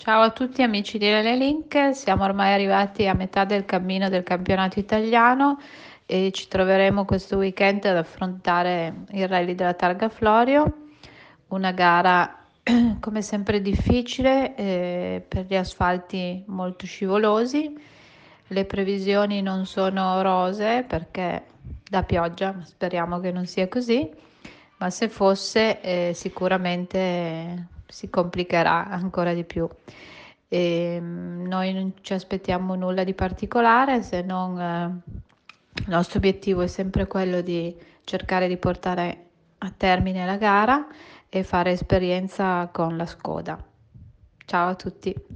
Ciao a tutti amici di Rally Link, siamo ormai arrivati a metà del cammino del campionato italiano e ci troveremo questo weekend ad affrontare il Rally della Targa Florio, una gara come sempre difficile per gli asfalti molto scivolosi. Le previsioni non sono rosee perché da pioggia, speriamo che non sia così, ma se fosse sicuramente si complicherà ancora di più. Noi non ci aspettiamo nulla di particolare, se non il nostro obiettivo è sempre quello di cercare di portare a termine la gara e fare esperienza con la Skoda. Ciao a tutti.